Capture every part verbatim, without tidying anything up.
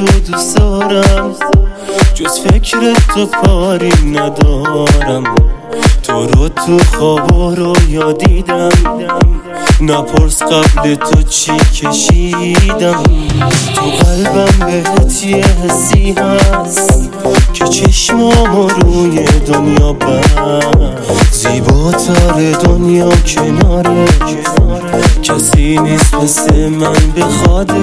تو دوست دارم، جز فکر تو کاری ندارم. تو رو تو خواب رو یادیدم، نپرس قبل تو چی کشیدم. تو قلبم بهت یه حسی هست که چشمام روی دنیا بست. زیباتر دنیا کناره، کسی نیست مثل من بخواده.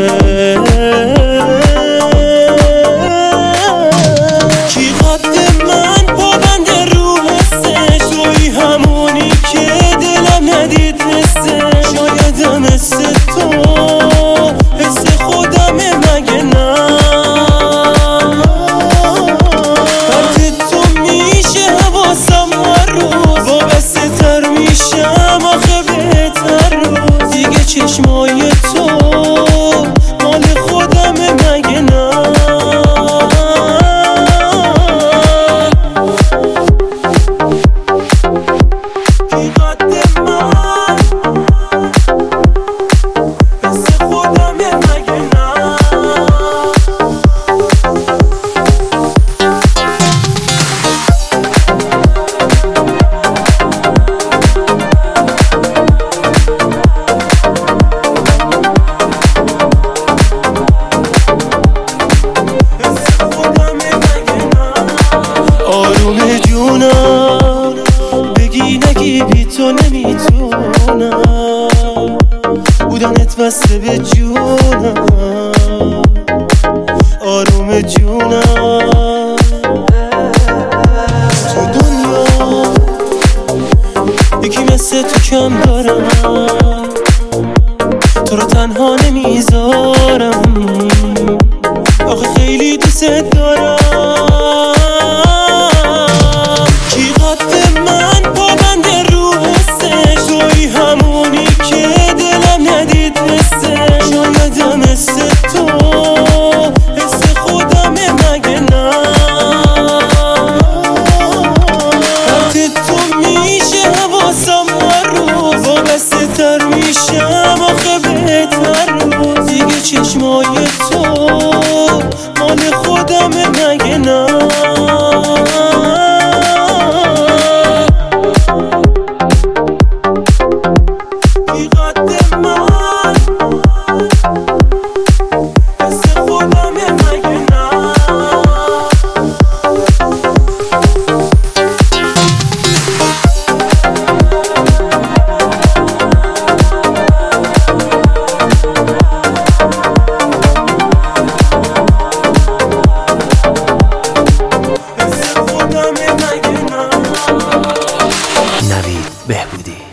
کی قد من پابند رو حسش، توی همونی که دلم ندید حسش. شایدم مثل تو حس خودمه مگه نه؟ وقتی تو میشه حواسم هر روز وابسته تر میشم آخه بهتر روز. دیگه چشمای تو مال خودمه مگه نه؟ آروم جونم بگی نگی بی تو نمیتونم، بودنت بسته به جونم. آروم جونم تو دنیا یکی مثل تو کم دارم، تو رو تنها نمیذارم آخه خیلی دوست دارم. چشمای تو مال خودمه مگه نه؟ بی قد من حس خودمه مگه نه؟ نوید بهبودی.